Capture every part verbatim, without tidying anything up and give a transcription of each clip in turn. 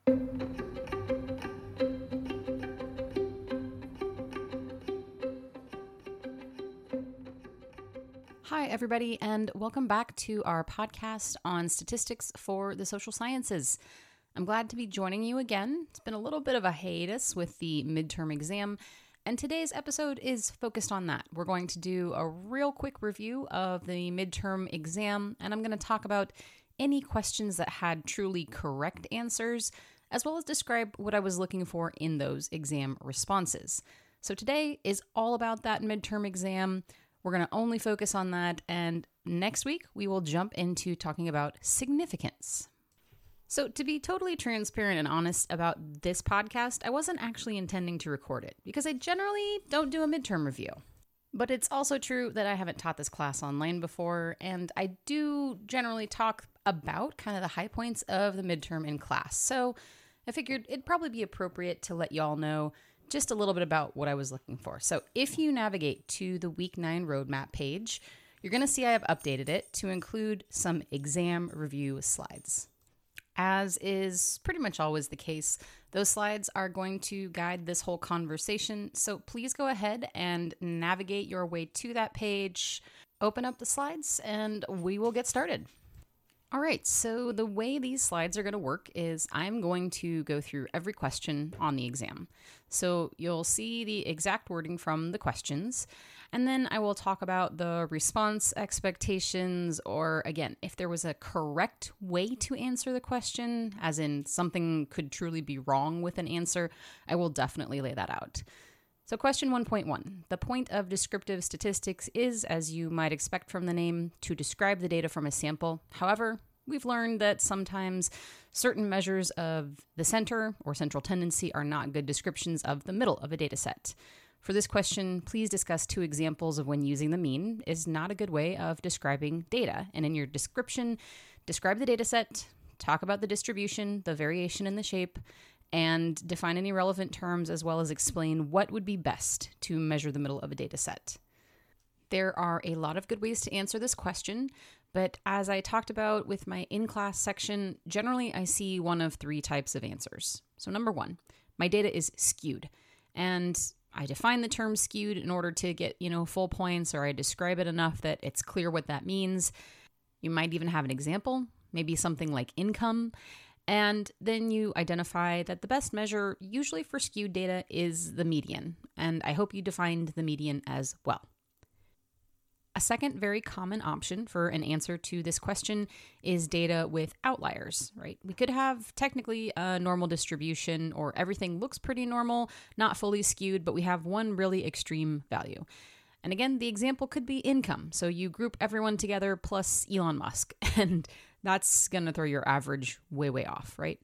Hi, everybody, and welcome back to our podcast on statistics for the social sciences. I'm glad to be joining you again. It's been a little bit of a hiatus with the midterm exam, and today's episode is focused on that. We're going to do a real quick review of the midterm exam, and I'm going to talk about any questions that had truly correct answers, as well as describe what I was looking for in those exam responses. So today is all about that midterm exam. We're going to only focus on that, and next week we will jump into talking about significance. So to be totally transparent and honest about this podcast, I wasn't actually intending to record it because I generally don't do a midterm review. But it's also true that I haven't taught this class online before, and I do generally talk about kind of the high points of the midterm in class. So I figured it'd probably be appropriate to let y'all know just a little bit about what I was looking for. So if you navigate to the week nine roadmap page, you're going to see I have updated it to include some exam review slides. As is pretty much always the case, those slides are going to guide this whole conversation. So please go ahead and navigate your way to that page, open up the slides, and we will get started. All right, so the way these slides are going to work is I'm going to go through every question on the exam. So you'll see the exact wording from the questions, and then I will talk about the response expectations, or again, if there was a correct way to answer the question, as in something could truly be wrong with an answer, I will definitely lay that out. So question one point one, the point of descriptive statistics is, as you might expect from the name, to describe the data from a sample. However, we've learned that sometimes certain measures of the center or central tendency are not good descriptions of the middle of a data set. For this question, please discuss two examples of when using the mean is not a good way of describing data. And in your description, describe the data set, talk about the distribution, the variation in the shape, and define any relevant terms, as well as explain what would be best to measure the middle of a data set. There are a lot of good ways to answer this question, but as I talked about with my in-class section, generally I see one of three types of answers. So number one, my data is skewed, and I define the term skewed in order to get, you know, full points, or I describe it enough that it's clear what that means. You might even have an example, maybe something like income. And then you identify that the best measure usually for skewed data is the median. And I hope you defined the median as well. A second very common option for an answer to this question is data with outliers, right? We could have technically a normal distribution, or everything looks pretty normal, not fully skewed, but we have one really extreme value. And again, the example could be income. So you group everyone together plus Elon Musk, and that's going to throw your average way, way off, right?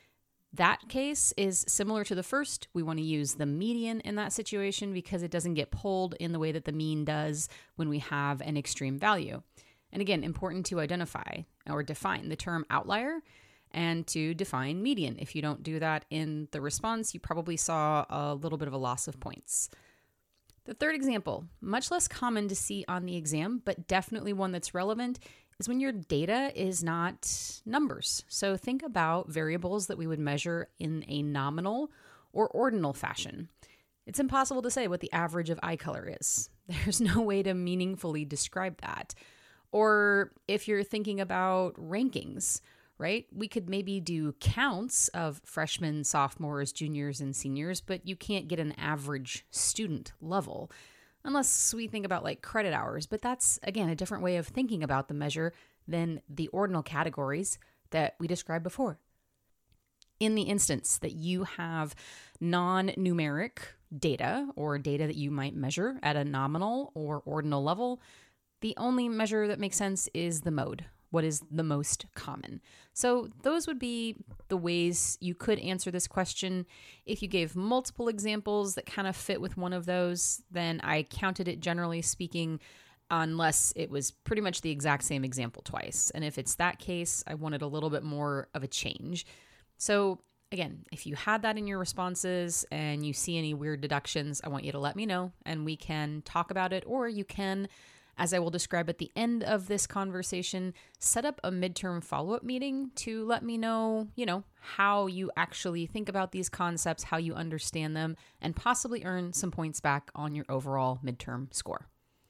That case is similar to the first. We want to use the median in that situation because it doesn't get pulled in the way that the mean does when we have an extreme value. And again, important to identify or define the term outlier and to define median. If you don't do that in the response, you probably saw a little bit of a loss of points. The third example, much less common to see on the exam, but definitely one that's relevant, is when your data is not numbers. So think about variables that we would measure in a nominal or ordinal fashion. It's impossible to say what the average of eye color is. There's no way to meaningfully describe that. Or if you're thinking about rankings, right? We could maybe do counts of freshmen, sophomores, juniors, and seniors, but you can't get an average student level unless we think about like credit hours. But that's, again, a different way of thinking about the measure than the ordinal categories that we described before. In the instance that you have non-numeric data, or data that you might measure at a nominal or ordinal level, the only measure that makes sense is the mode. What is the most common? So those would be the ways you could answer this question. If you gave multiple examples that kind of fit with one of those, then I counted it, generally speaking, unless it was pretty much the exact same example twice. And if it's that case, I wanted a little bit more of a change. So again, if you had that in your responses and you see any weird deductions, I want you to let me know and we can talk about it, or you can As I will describe at the end of this conversation, set up a midterm follow-up meeting to let me know, you know, how you actually think about these concepts, how you understand them, and possibly earn some points back on your overall midterm score.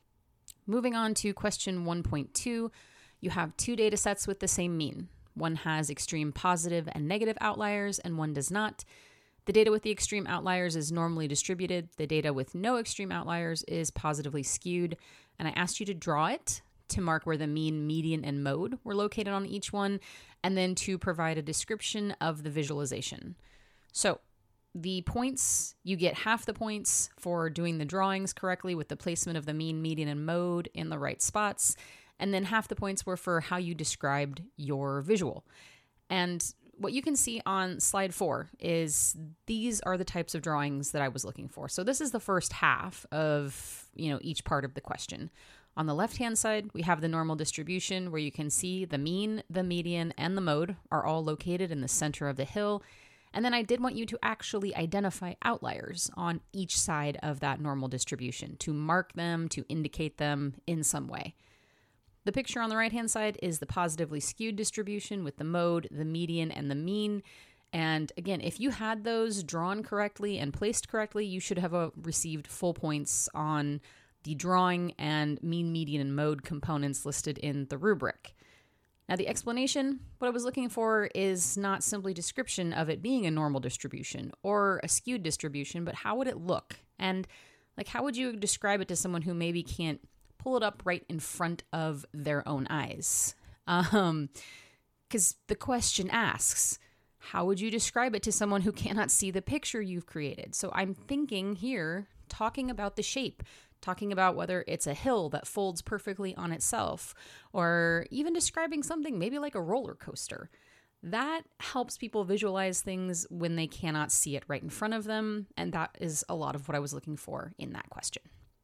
Moving on to question one point two, you have two data sets with the same mean. One has extreme positive and negative outliers, and one does not. The data with the extreme outliers is normally distributed. The data with no extreme outliers is positively skewed. And I asked you to draw it to mark where the mean, median, and mode were located on each one, and then to provide a description of the visualization. So the points, you get half the points for doing the drawings correctly with the placement of the mean, median, and mode in the right spots. And then half the points were for how you described your visual. And what you can see on slide four is these are the types of drawings that I was looking for. So this is the first half of, you know, each part of the question. On the left-hand side, we have the normal distribution where you can see the mean, the median, and the mode are all located in the center of the hill. And then I did want you to actually identify outliers on each side of that normal distribution, to mark them, to indicate them in some way. The picture on the right-hand side is the positively skewed distribution with the mode, the median, and the mean. And again, if you had those drawn correctly and placed correctly, you should have uh, received full points on the drawing and mean, median, and mode components listed in the rubric. Now, the explanation, what I was looking for is not simply description of it being a normal distribution or a skewed distribution, but how would it look? And like, how would you describe it to someone who maybe can't pull it up right in front of their own eyes? Um, because the question asks, how would you describe it to someone who cannot see the picture you've created? So I'm thinking here, talking about the shape, talking about whether it's a hill that folds perfectly on itself, or even describing something maybe like a roller coaster. That helps people visualize things when they cannot see it right in front of them, and that is a lot of what I was looking for in that question.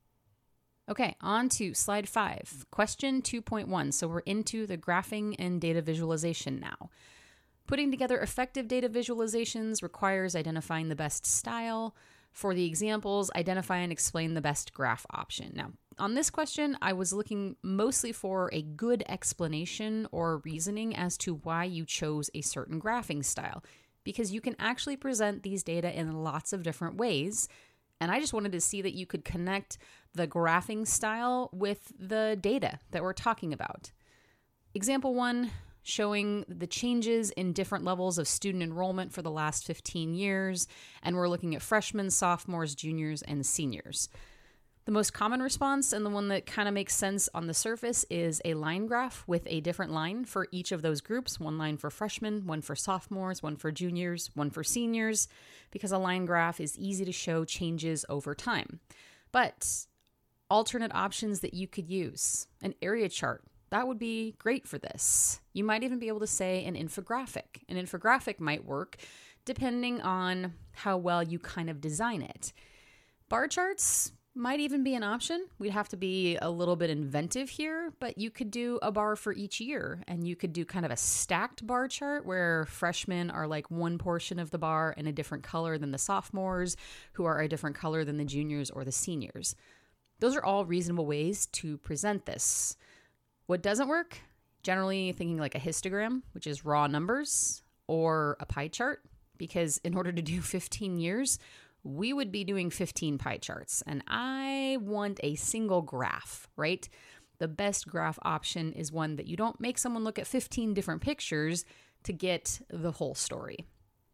Okay, on to slide five, question two point one. So we're into the graphing and data visualization now. Putting together effective data visualizations requires identifying the best style. For the examples, identify and explain the best graph option. Now, on this question, I was looking mostly for a good explanation or reasoning as to why you chose a certain graphing style, because you can actually present these data in lots of different ways. And I just wanted to see that you could connect the graphing style with the data that we're talking about. Example one, showing the changes in different levels of student enrollment for the last fifteen years. And we're looking at freshmen, sophomores, juniors, and seniors. The most common response, and the one that kind of makes sense on the surface, is a line graph with a different line for each of those groups. One line for freshmen, one for sophomores, one for juniors, one for seniors, because a line graph is easy to show changes over time. But alternate options that you could use, an area chart, that would be great for this. You might even be able to say an infographic. An infographic might work depending on how well you kind of design it. Bar charts might even be an option. We'd have to be a little bit inventive here, but you could do a bar for each year, and you could do kind of a stacked bar chart where freshmen are like one portion of the bar in a different color than the sophomores, who are a different color than the juniors or the seniors. Those are all reasonable ways to present this. What doesn't work? Generally thinking like a histogram, which is raw numbers, or a pie chart, because in order to do fifteen years, we would be doing fifteen pie charts, and I want a single graph, right? The best graph option is one that you don't make someone look at fifteen different pictures to get the whole story.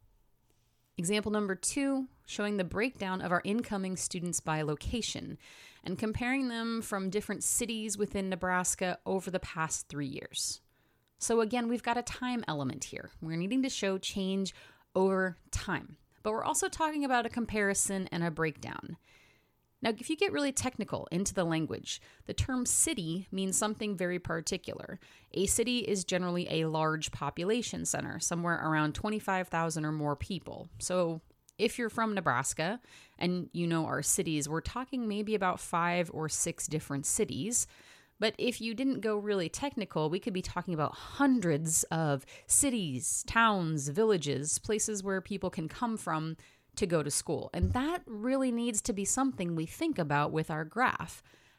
Example number two, showing the breakdown of our incoming students by location and comparing them from different cities within Nebraska over the past three years. So again, we've got a time element here. We're needing to show change over time. But we're also talking about a comparison and a breakdown. Now, if you get really technical into the language, the term city means something very particular. A city is generally a large population center, somewhere around twenty-five thousand or more people. So if you're from Nebraska and you know our cities, we're talking maybe about five or six different cities. But if you didn't go really technical, we could be talking about hundreds of cities, towns, villages, places where people can come from to go to school. And that really needs to be something we think about with our graph.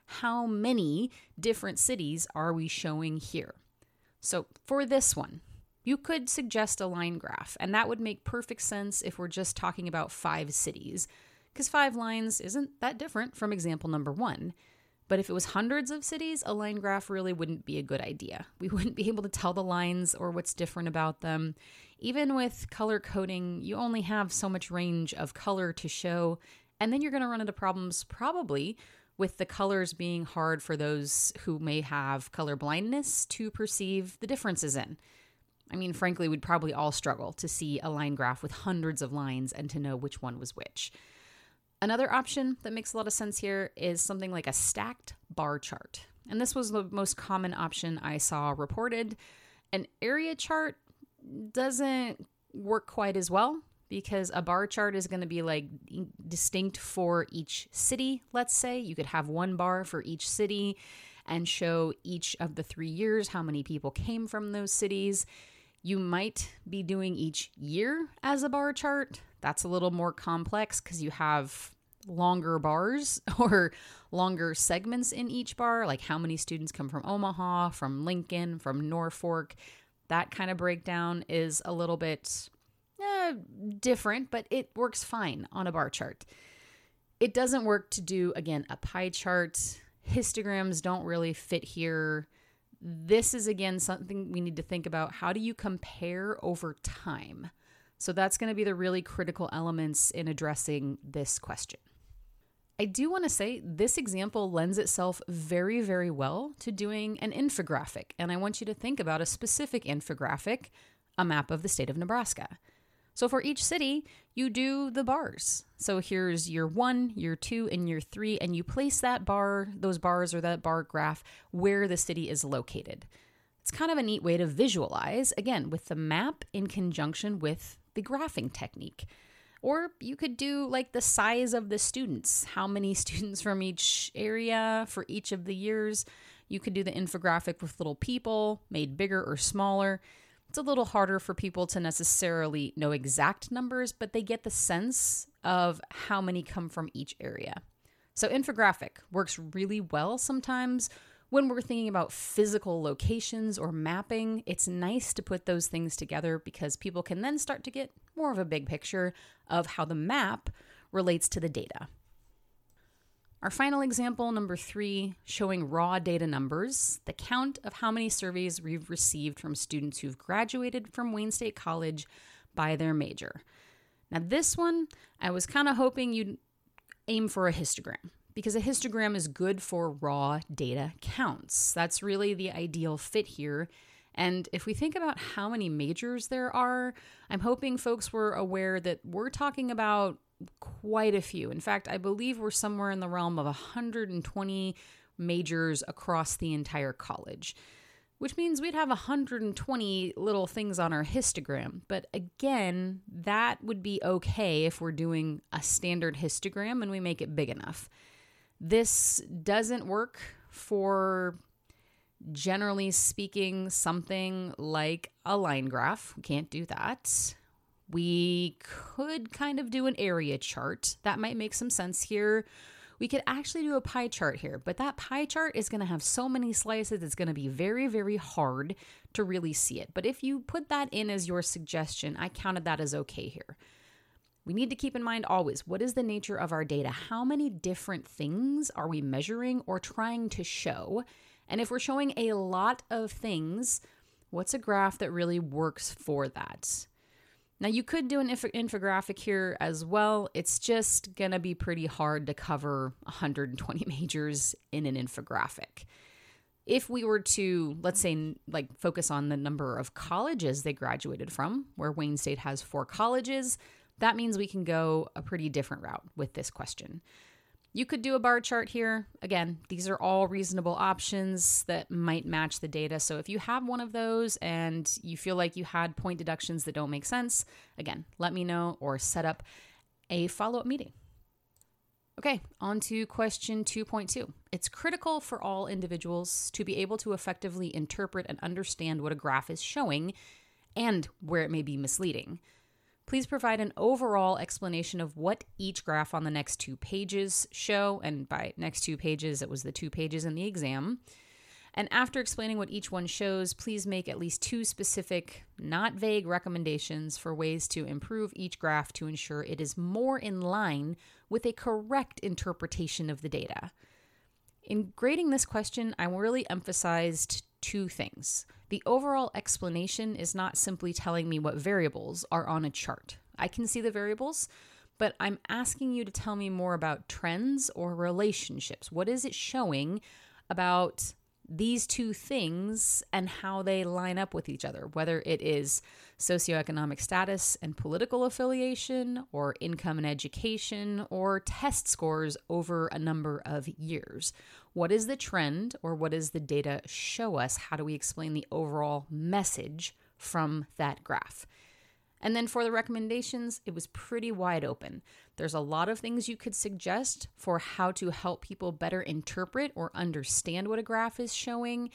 how many different cities are we showing here? So for this one, you could suggest a line graph, and that would make perfect sense if we're just talking about five cities, because five lines isn't that different from example number one. But if it was hundreds of cities, a line graph really wouldn't be a good idea. We wouldn't be able to tell the lines or what's different about them. Even with color coding, you only have so much range of color to show, and then you're going to run into problems probably with the colors being hard for those who may have color blindness to perceive the differences in. I mean, frankly, we'd probably all struggle to see a line graph with hundreds of lines and to know which one was which. Another option that makes a lot of sense here is something like a stacked bar chart. And this was the most common option I saw reported. An area chart doesn't work quite as well because a bar chart is going to be like distinct for each city, let's say. You could have one bar for each city and show each of the three years how many people came from those cities. You might be doing each year as a bar chart. That's a little more complex because you have longer bars or longer segments in each bar, like how many students come from Omaha, from Lincoln, from Norfolk. That kind of breakdown is a little bit eh, different, but it works fine on a bar chart. It doesn't work to do, again, a pie chart. Histograms don't really fit here. This is, again, something we need to think about. How do you compare over time? So that's going to be the really critical elements in addressing this question. I do want to say this example lends itself very, very well to doing an infographic. And I want you to think about a specific infographic, a map of the state of Nebraska. So for each city, you do the bars. So here's year one, year two, and year three, and you place that bar, those bars or that bar graph where the city is located. It's kind of a neat way to visualize, again, with the map in conjunction with the graphing technique. Or you could do like the size of the students, how many students from each area for each of the years. You could do the infographic with little people made bigger or smaller. It's a little harder for people to necessarily know exact numbers, but they get the sense of how many come from each area. So infographic works really well sometimes when we're thinking about physical locations or mapping. It's nice to put those things together because people can then start to get more of a big picture of how the map relates to the data. Our final example, number three, showing raw data numbers, the count of how many surveys we've received from students who've graduated from Wayne State College by their major. Now this one, I was kind of hoping you'd aim for a histogram, because a histogram is good for raw data counts. That's really the ideal fit here. And if we think about how many majors there are, I'm hoping folks were aware that we're talking about quite a few. In fact, I believe we're somewhere in the realm of one hundred twenty majors across the entire college, which means we'd have one hundred twenty little things on our histogram. But again, that would be okay if we're doing a standard histogram and we make it big enough. This doesn't work for, generally speaking, something like a line graph. We can't do that. We could kind of do an area chart. That might make some sense here. We could actually do a pie chart here, but that pie chart is going to have so many slices, it's going to be very, very hard to really see it. But if you put that in as your suggestion, I counted that as okay here. We need to keep in mind always, what is the nature of our data? How many different things are we measuring or trying to show? And if we're showing a lot of things, what's a graph that really works for that? Now, you could do an inf- infographic here as well. It's just going to be pretty hard to cover one hundred twenty majors in an infographic. If we were to, let's say, like focus on the number of colleges they graduated from, where Wayne State has four colleges, that means we can go a pretty different route with this question. You could do a bar chart here. Again, these are all reasonable options that might match the data. So if you have one of those and you feel like you had point deductions that don't make sense, again, let me know or set up a follow-up meeting. Okay, on to question two point two. It's critical for all individuals to be able to effectively interpret and understand what a graph is showing and where it may be misleading. Please provide an overall explanation of what each graph on the next two pages show, and by next two pages, it was the two pages in the exam. And after explaining what each one shows, please make at least two specific, not vague recommendations for ways to improve each graph to ensure it is more in line with a correct interpretation of the data. In grading this question, I really emphasized two things. The overall explanation is not simply telling me what variables are on a chart. I can see the variables, but I'm asking you to tell me more about trends or relationships. What is it showing about these two things and how they line up with each other, whether it is socioeconomic status and political affiliation, or income and education, or test scores over a number of years. What is the trend, or what does the data show us? How do we explain the overall message from that graph? And then for the recommendations, it was pretty wide open. There's a lot of things you could suggest for how to help people better interpret or understand what a graph is showing.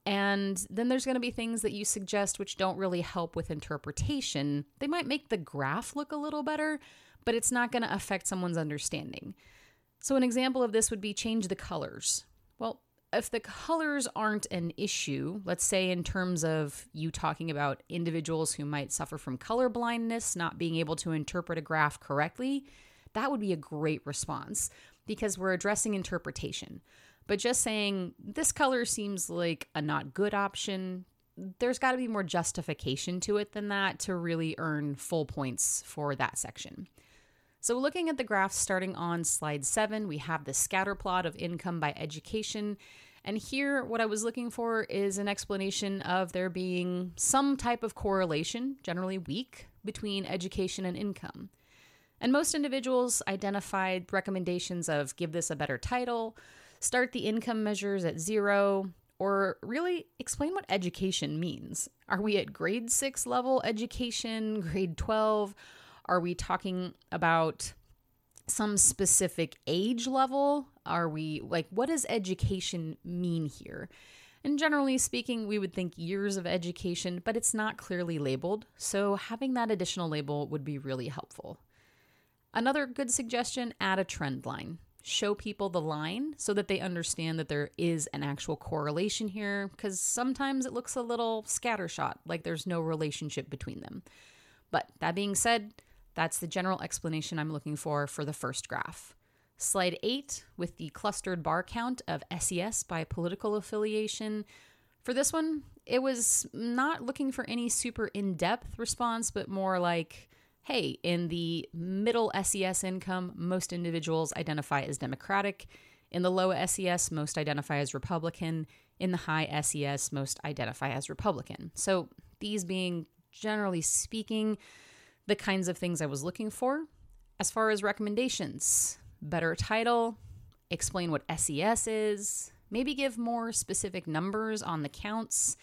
And then there's going to be things that you suggest which don't really help with interpretation. They might make the graph look a little better, but it's not going to affect someone's understanding. So an example of this would be change the colors. Well, if the colors aren't an issue, let's say in terms of you talking about individuals who might suffer from color blindness, not being able to interpret a graph correctly, that would be a great response because we're addressing interpretation. But just saying this color seems like a not good option, there's got to be more justification to it than that to really earn full points for that section. So looking at the graphs starting on slide seven, we have the scatter plot of income by education. And here, what I was looking for is an explanation of there being some type of correlation, generally weak, between education and income. And most individuals identified recommendations of give this a better title, start the income measures at zero, or really explain what education means. Are we at grade six level education, grade twelve? Are we talking about some specific age level? Are we like, what does education mean here? And generally speaking, we would think years of education, but it's not clearly labeled. So having that additional label would be really helpful. Another good suggestion, add a trend line. Show people the line so that they understand that there is an actual correlation here, because sometimes it looks a little scattershot, like there's no relationship between them. But that being said, that's the general explanation I'm looking for for the first graph. Slide eight, with the clustered bar count of S E S by political affiliation. For this one, it was not looking for any super in-depth response, but more like, hey, in the middle S E S income, most individuals identify as Democratic. In the low S E S, most identify as Republican. In the high S E S, most identify as Republican. So these being, generally speaking, the kinds of things I was looking for. As far as recommendations, better title, explain what S E S is, maybe give more specific numbers on the counts.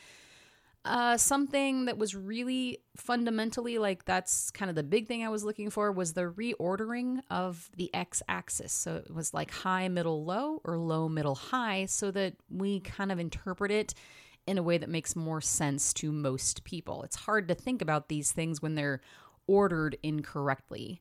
Uh, something that was really fundamentally, like that's kind of the big thing I was looking for, was the reordering of the x-axis. So it was like high, middle, low, or low, middle, high, so that we kind of interpret it in a way that makes more sense to most people. It's hard to think about these things when they're ordered incorrectly.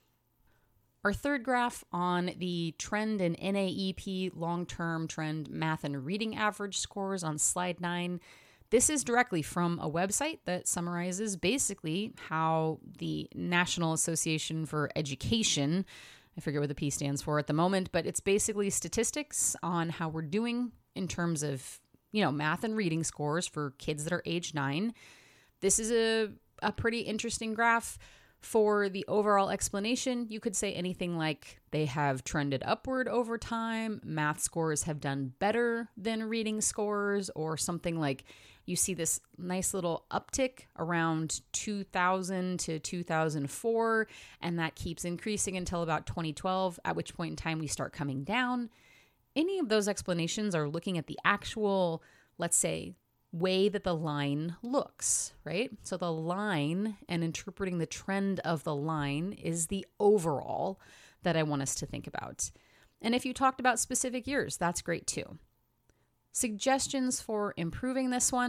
Our third graph on the trend in N A E P long-term trend math and reading average scores on slide nine. This is directly from a website that summarizes basically how the National Association for Education, I forget what the P stands for at the moment, but it's basically statistics on how we're doing in terms of, you know, math and reading scores for kids that are age nine. This is a, a pretty interesting graph. For the overall explanation, you could say anything like they have trended upward over time, math scores have done better than reading scores, or something like you see this nice little uptick around two thousand to two thousand four, and that keeps increasing until about twenty twelve, at which point in time we start coming down. Any of those explanations are looking at the actual, let's say, way that the line looks, right? So the line and interpreting the trend of the line is the overall that I want us to think about. And if you talked about specific years, that's great too. Suggestions for improving this one,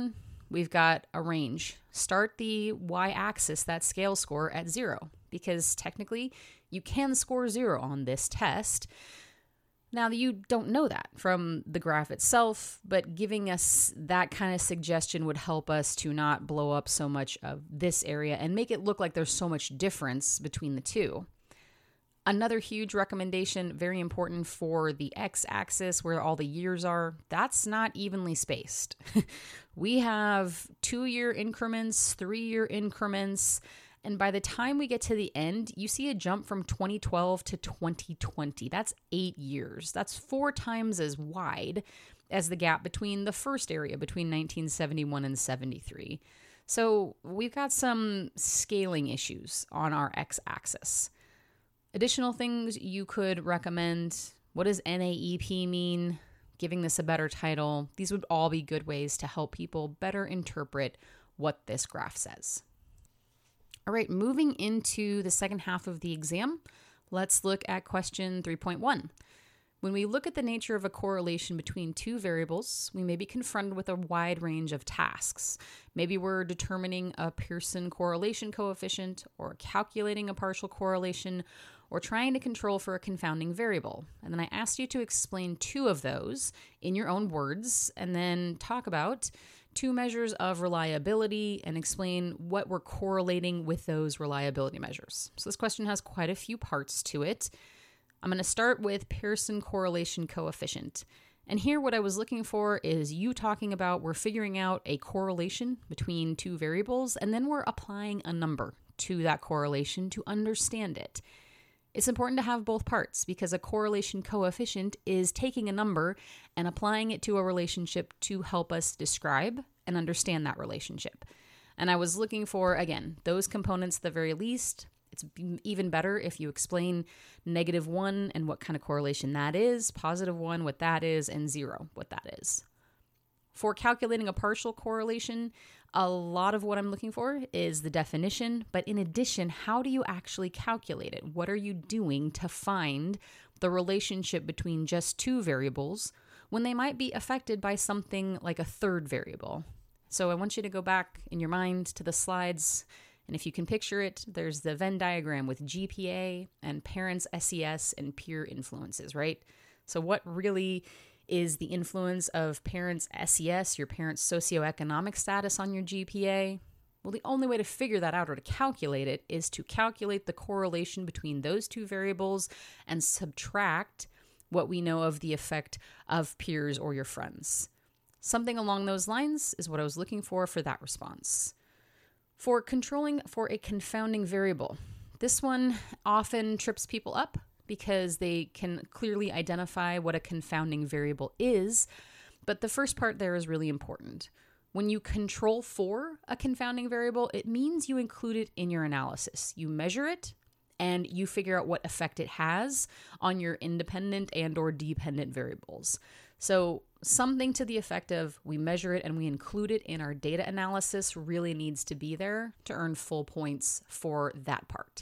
we've got a range. Start the y-axis, that scale score, at zero, because technically you can score zero on this test. Now, you don't know that from the graph itself, but giving us that kind of suggestion would help us to not blow up so much of this area and make it look like there's so much difference between the two. Another huge recommendation, very important for the x-axis where all the years are, that's not evenly spaced. We have two-year increments, three-year increments, and by the time we get to the end, you see a jump from twenty twelve to twenty twenty. That's eight years. That's four times as wide as the gap between the first area, between nineteen seventy-one and seventy-three. So we've got some scaling issues on our x-axis. Additional things you could recommend. What does N A E P mean? Giving this a better title. These would all be good ways to help people better interpret what this graph says. All right, moving into the second half of the exam, let's look at question three point one. When we look at the nature of a correlation between two variables, we may be confronted with a wide range of tasks. Maybe we're determining a Pearson correlation coefficient, or calculating a partial correlation, or trying to control for a confounding variable. And then I asked you to explain two of those in your own words, and then talk about two measures of reliability and explain what we're correlating with those reliability measures. So this question has quite a few parts to it. I'm going to start with Pearson correlation coefficient. And here what I was looking for is you talking about we're figuring out a correlation between two variables, and then we're applying a number to that correlation to understand it. It's important to have both parts because a correlation coefficient is taking a number and applying it to a relationship to help us describe and understand that relationship. And I was looking for, again, those components at the very least. It's even better if you explain negative one and what kind of correlation that is, positive one, what that is, and zero, what that is. For calculating a partial correlation, a lot of what I'm looking for is the definition, but in addition, how do you actually calculate it? What are you doing to find the relationship between just two variables when they might be affected by something like a third variable? So I want you to go back in your mind to the slides, and if you can picture it, there's the Venn diagram with G P A and parents' S E S and peer influences, right? So what really is the influence of parents' S E S, your parents' socioeconomic status on your G P A? Well, the only way to figure that out or to calculate it is to calculate the correlation between those two variables and subtract what we know of the effect of peers or your friends. Something along those lines is what I was looking for for that response. For controlling for a confounding variable, this one often trips people up because they can clearly identify what a confounding variable is, but the first part there is really important. When you control for a confounding variable, it means you include it in your analysis. You measure it, and you figure out what effect it has on your independent and or dependent variables. So something to the effect of we measure it and we include it in our data analysis really needs to be there to earn full points for that part.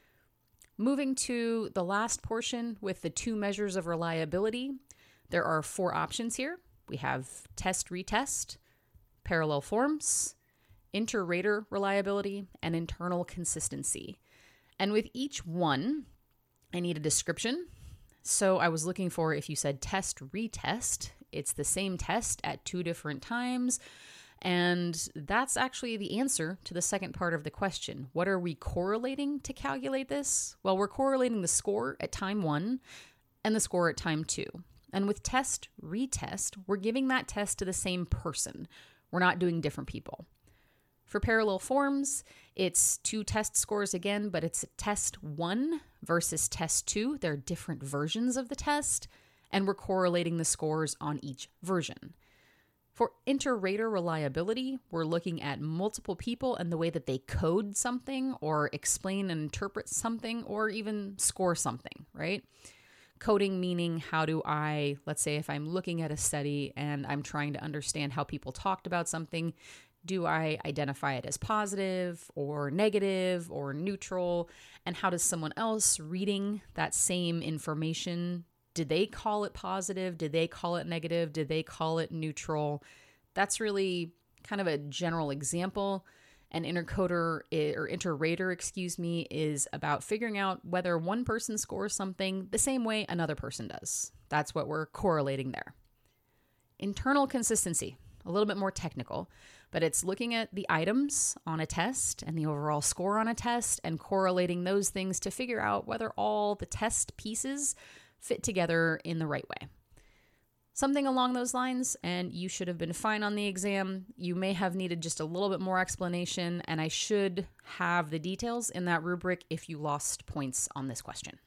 Moving to the last portion with the two measures of reliability, there are four options here. We have test retest, parallel forms, inter-rater reliability, and internal consistency. And with each one, I need a description. So I was looking for, if you said test retest, it's the same test at two different times. And that's actually the answer to the second part of the question. What are we correlating to calculate this? Well, we're correlating the score at time one and the score at time two. And with test retest, we're giving that test to the same person. We're not doing different people. For parallel forms, it's two test scores again, but it's test one versus test two. They're different versions of the test, and we're correlating the scores on each version. For inter-rater reliability, we're looking at multiple people and the way that they code something or explain and interpret something or even score something, right? Coding meaning how do I, let's say if I'm looking at a study and I'm trying to understand how people talked about something, do I identify it as positive or negative or neutral? And how does someone else reading that same information, did they call it positive? Did they call it negative? Did they call it neutral? That's really kind of a general example. An intercoder or inter-rater, excuse me, is about figuring out whether one person scores something the same way another person does. That's what we're correlating there. Internal consistency, a little bit more technical, but it's looking at the items on a test and the overall score on a test and correlating those things to figure out whether all the test pieces fit together in the right way. Something along those lines, and you should have been fine on the exam. You may have needed just a little bit more explanation, and I should have the details in that rubric if you lost points on this question.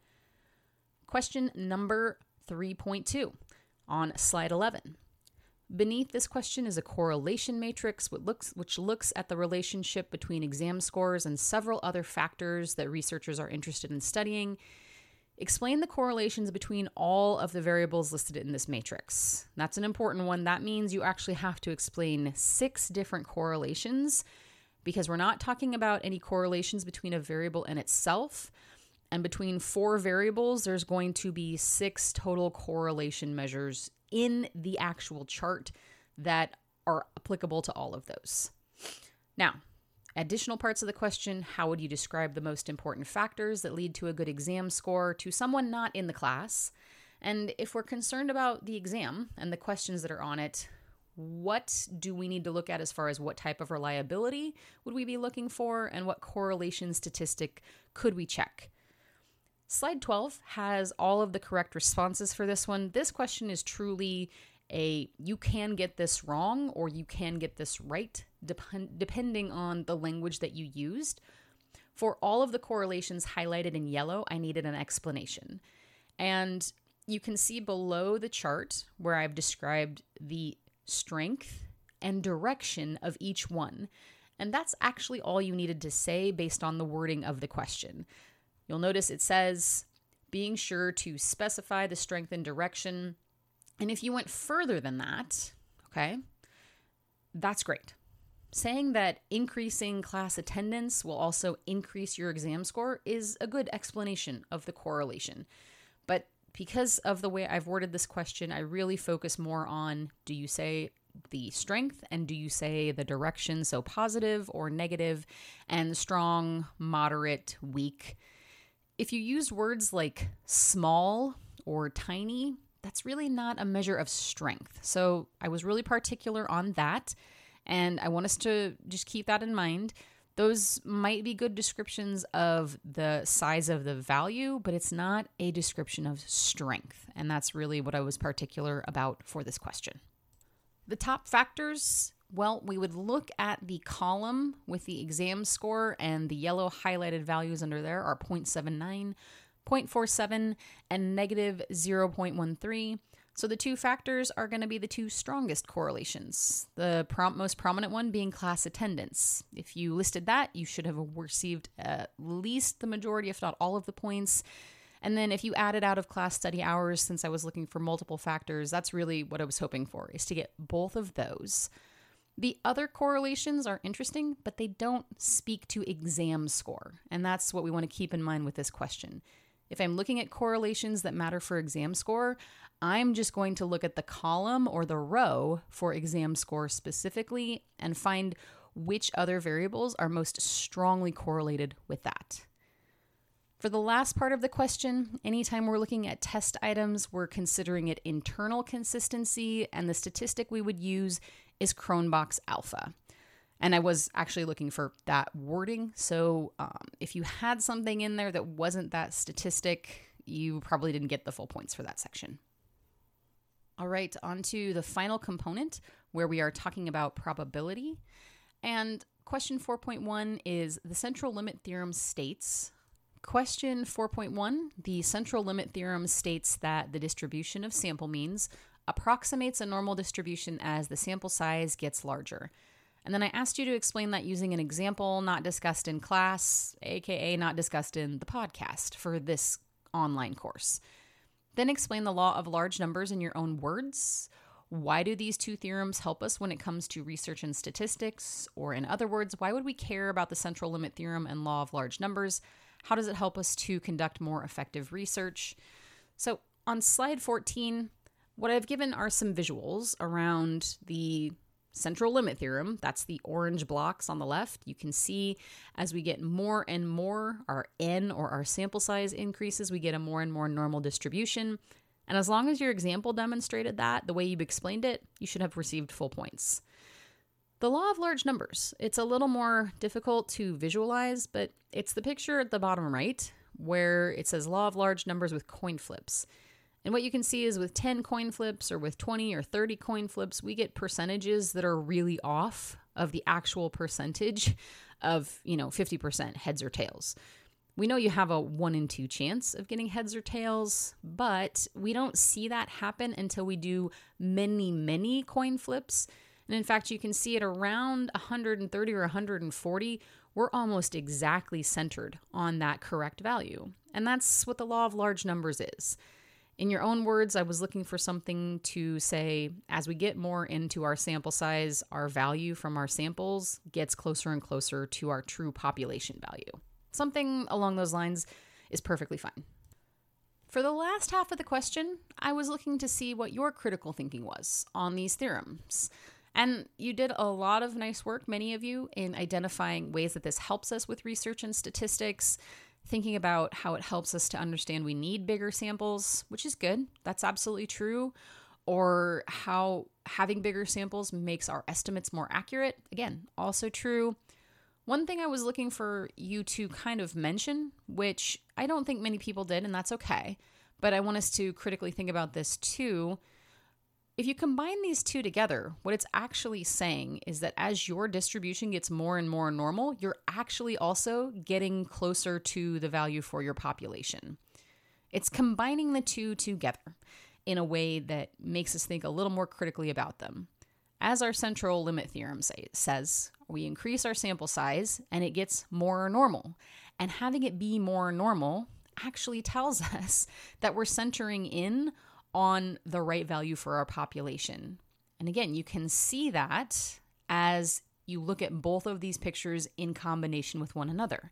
Question number three point two on slide eleven. Beneath this question is a correlation matrix which looks, which looks at the relationship between exam scores and several other factors that researchers are interested in studying. Explain the correlations between all of the variables listed in this matrix. That's an important one. That means you actually have to explain six different correlations because we're not talking about any correlations between a variable and itself. And between four variables, there's going to be six total correlation measures in the actual chart that are applicable to all of those. Now, additional parts of the question: how would you describe the most important factors that lead to a good exam score to someone not in the class? And if we're concerned about the exam and the questions that are on it, what do we need to look at as far as what type of reliability would we be looking for and what correlation statistic could we check? Slide twelve has all of the correct responses for this one. This question is truly a you can get this wrong or you can get this right, dep- depending on the language that you used. For all of the correlations highlighted in yellow, I needed an explanation. And you can see below the chart where I've described the strength and direction of each one. And that's actually all you needed to say based on the wording of the question. You'll notice it says, being sure to specify the strength and direction. And if you went further than that, okay, that's great. Saying that increasing class attendance will also increase your exam score is a good explanation of the correlation. But because of the way I've worded this question, I really focus more on, do you say the strength and do you say the direction, so positive or negative, and strong, moderate, weak. If you use words like small or tiny, that's really not a measure of strength. So I was really particular on that, and I want us to just keep that in mind. Those might be good descriptions of the size of the value, but it's not a description of strength, and that's really what I was particular about for this question. The top factors, well, we would look at the column with the exam score, and the yellow highlighted values under there are zero point seven nine, zero point four seven, and negative zero point one three. So the two factors are going to be the two strongest correlations. The prom- most prominent one being class attendance. If you listed that, you should have received at least the majority, if not all of the points. And then if you added out of class study hours, since I was looking for multiple factors, that's really what I was hoping for, is to get both of those. The other correlations are interesting, but they don't speak to exam score. And that's what we want to keep in mind with this question. If I'm looking at correlations that matter for exam score, I'm just going to look at the column or the row for exam score specifically and find which other variables are most strongly correlated with that. For the last part of the question, anytime we're looking at test items, we're considering it internal consistency, and the statistic we would use is Cronbach's alpha. And I was actually looking for that wording, so um, if you had something in there that wasn't that statistic, you probably didn't get the full points for that section. All right, on to the final component where we are talking about probability. And question four point one is the central limit theorem states... Question four point one, the central limit theorem states that the distribution of sample means approximates a normal distribution as the sample size gets larger. And then I asked you to explain that using an example not discussed in class, aka not discussed in the podcast for this online course. Then explain the law of large numbers in your own words. Why do these two theorems help us when it comes to research and statistics? Or in other words, why would we care about the central limit theorem and law of large numbers? How does it help us to conduct more effective research? So on slide fourteen, what I've given are some visuals around the central limit theorem, that's the orange blocks on the left, you can see as we get more and more, our n or our sample size increases, we get a more and more normal distribution. And as long as your example demonstrated that the way you've explained it, you should have received full points. The law of large numbers. It's a little more difficult to visualize, but it's the picture at the bottom right where it says law of large numbers with coin flips. And what you can see is with ten coin flips or with twenty or thirty coin flips, we get percentages that are really off of the actual percentage of, you know, fifty percent heads or tails. We know you have a one in two chance of getting heads or tails, but we don't see that happen until we do many, many coin flips. And in fact, you can see it around one hundred thirty or one hundred forty, we're almost exactly centered on that correct value. And that's what the law of large numbers is. In your own words, I was looking for something to say, as we get more into our sample size, our value from our samples gets closer and closer to our true population value. Something along those lines is perfectly fine. For the last half of the question, I was looking to see what your critical thinking was on these theorems. And you did a lot of nice work, many of you, in identifying ways that this helps us with research and statistics, thinking about how it helps us to understand we need bigger samples, which is good. That's absolutely true. Or how having bigger samples makes our estimates more accurate. Again, also true. One thing I was looking for you to kind of mention, which I don't think many people did, and that's okay, but I want us to critically think about this too. If you combine these two together, what it's actually saying is that as your distribution gets more and more normal, you're actually also getting closer to the value for your population. It's combining the two together in a way that makes us think a little more critically about them. As our central limit theorem say, says, we increase our sample size and it gets more normal. And having it be more normal actually tells us that we're centering in on the right value for our population. And again, you can see that as you look at both of these pictures in combination with one another.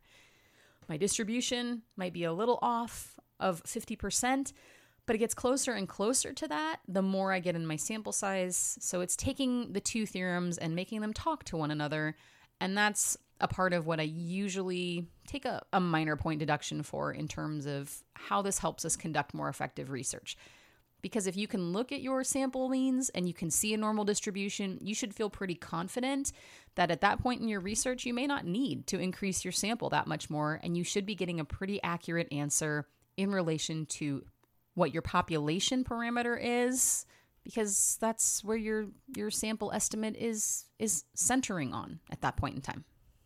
My distribution might be a little off of fifty percent, but it gets closer and closer to that the more I get in my sample size. So it's taking the two theorems and making them talk to one another. And that's a part of what I usually take a, a minor point deduction for in terms of how this helps us conduct more effective research. Because if you can look at your sample means and you can see a normal distribution, you should feel pretty confident that at that point in your research, you may not need to increase your sample that much more, and you should be getting a pretty accurate answer in relation to what your population parameter is, because that's where your, your sample estimate is, is centering on at that point in time.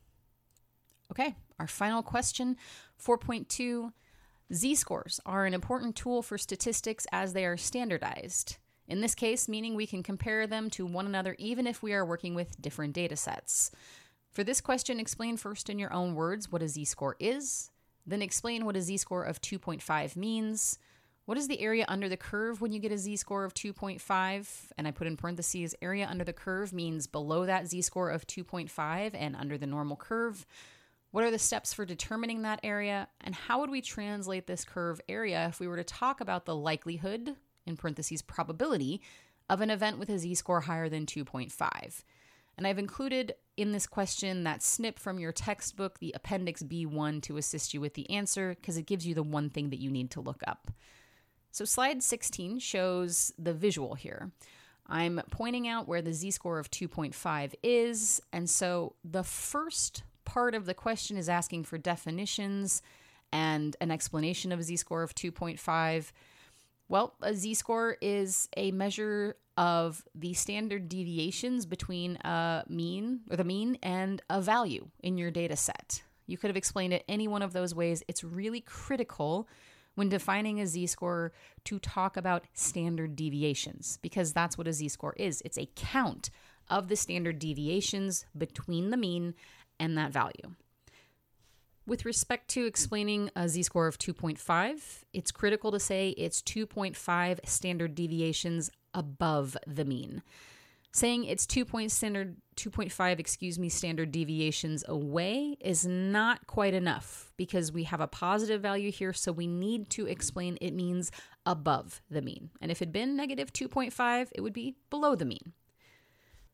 Okay, our final question, four point two. Z-scores are an important tool for statistics as they are standardized. In this case, meaning we can compare them to one another even if we are working with different data sets. For this question, explain first in your own words what a z-score is, then explain what a z-score of two point five means. What is the area under the curve when you get a z-score of two point five? And I put in parentheses, area under the curve means below that z-score of two point five and under the normal curve. What are the steps for determining that area? And how would we translate this curve area if we were to talk about the likelihood, in parentheses probability, of an event with a z-score higher than two point five? And I've included in this question that snip from your textbook, the Appendix B one, to assist you with the answer, because it gives you the one thing that you need to look up. So slide sixteen shows the visual here. I'm pointing out where the z-score of two point five is, and so the first part of the question is asking for definitions and an explanation of a z-score of two point five. Well, a z-score is a measure of the standard deviations between a mean or the mean and a value in your data set. You could have explained it any one of those ways. It's really critical when defining a z-score to talk about standard deviations, because that's what a z-score is. It's a count of the standard deviations between the mean and that value. With respect to explaining a z-score of two point five, it's critical to say it's two point five standard deviations above the mean. Saying it's two point standard two point five, excuse me, standard deviations away is not quite enough, because we have a positive value here, so we need to explain it means above the mean. And if it had been negative two point five, it would be below the mean.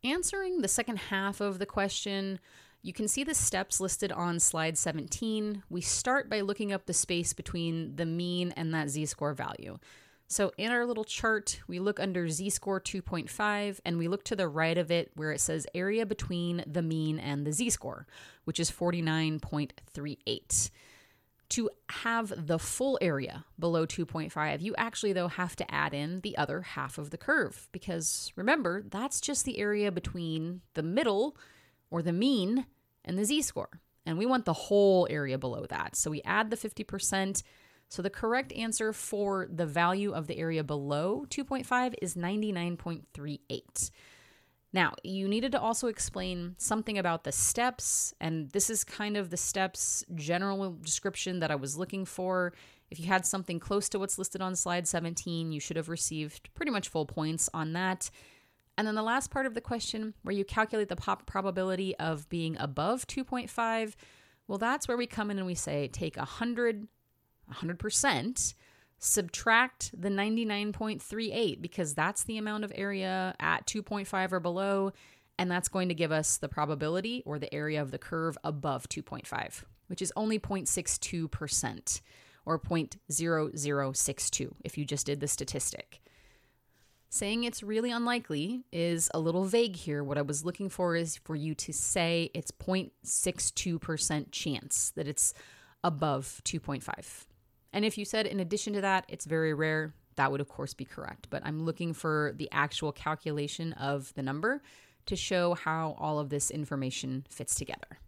answering the second half of the question, you can see the steps listed on slide seventeen. We start by looking up the space between the mean and that z-score value. So in our little chart, we look under z-score two point five, and we look to the right of it where it says area between the mean and the z-score, which is forty-nine point three eight. To have the full area below two point five, you actually, though, have to add in the other half of the curve, because remember, that's just the area between the middle, or the mean, and the z-score. And we want the whole area below that. So we add the fifty percent. So the correct answer for the value of the area below two point five is ninety-nine point three eight. Now, you needed to also explain something about the steps, and this is kind of the steps general description that I was looking for. If you had something close to what's listed on slide seventeen, you should have received pretty much full points on that. And then the last part of the question, where you calculate the pop probability of being above two point five, well, that's where we come in and we say take one hundred, one hundred percent, subtract the ninety-nine point three eight, because that's the amount of area at two point five or below, and that's going to give us the probability or the area of the curve above two point five, which is only zero point six two percent or zero point zero zero six two if you just did the statistic. Saying it's really unlikely is a little vague here. What I was looking for is for you to say it's zero point six two percent chance that it's above two point five. And if you said in addition to that, it's very rare, that would of course be correct. But I'm looking for the actual calculation of the number to show how all of this information fits together.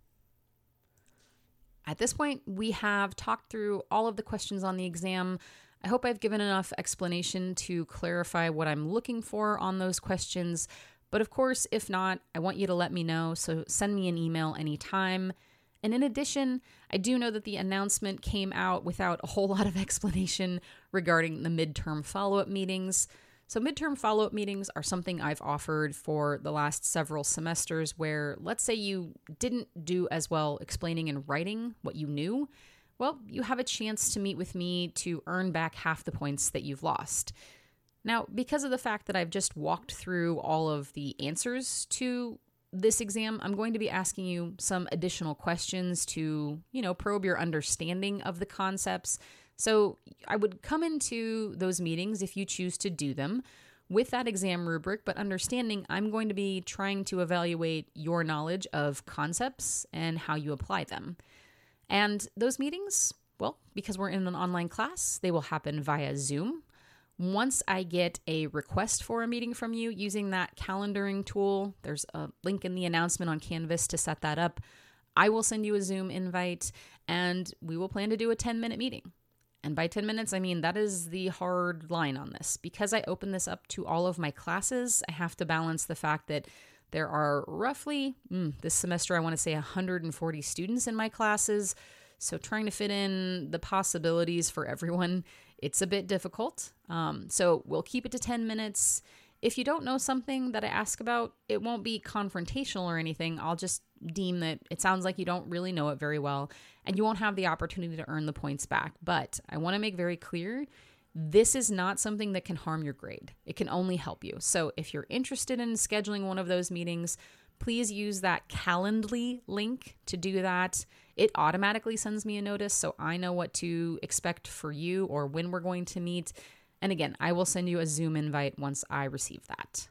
At this point, we have talked through all of the questions on the exam. I hope I've given enough explanation to clarify what I'm looking for on those questions. But of course, if not, I want you to let me know. So send me an email anytime. And in addition, I do know that the announcement came out without a whole lot of explanation regarding the midterm follow-up meetings. So midterm follow-up meetings are something I've offered for the last several semesters where, let's say you didn't do as well explaining and writing what you knew. Well, you have a chance to meet with me to earn back half the points that you've lost. Now, because of the fact that I've just walked through all of the answers to this exam, I'm going to be asking you some additional questions to, you know, probe your understanding of the concepts. So I would come into those meetings, if you choose to do them, with that exam rubric, but understanding I'm going to be trying to evaluate your knowledge of concepts and how you apply them. And those meetings, well, because we're in an online class, they will happen via Zoom. Once I get a request for a meeting from you using that calendaring tool, there's a link in the announcement on Canvas to set that up. I will send you a Zoom invite and we will plan to do a ten minute meeting. And by ten minutes, I mean that is the hard line on this. Because I open this up to all of my classes, I have to balance the fact that there are roughly, mm, this semester, I want to say one hundred forty students in my classes. So trying to fit in the possibilities for everyone, it's a bit difficult. Um, so we'll keep it to ten minutes. If you don't know something that I ask about, it won't be confrontational or anything. I'll just deem that it sounds like you don't really know it very well, and you won't have the opportunity to earn the points back. But I want to make very clear, this is not something that can harm your grade. It can only help you. So if you're interested in scheduling one of those meetings, please use that Calendly link to do that. It automatically sends me a notice so I know what to expect for you or when we're going to meet. And again, I will send you a Zoom invite once I receive that.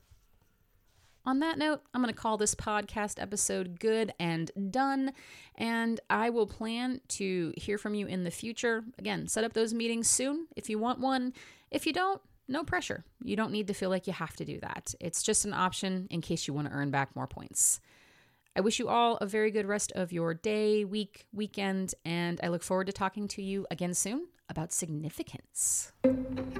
On that note, I'm going to call this podcast episode good and done, and I will plan to hear from you in the future. Again, set up those meetings soon if you want one. If you don't, no pressure. You don't need to feel like you have to do that. It's just an option in case you want to earn back more points. I wish you all a very good rest of your day, week, weekend, and I look forward to talking to you again soon about significance.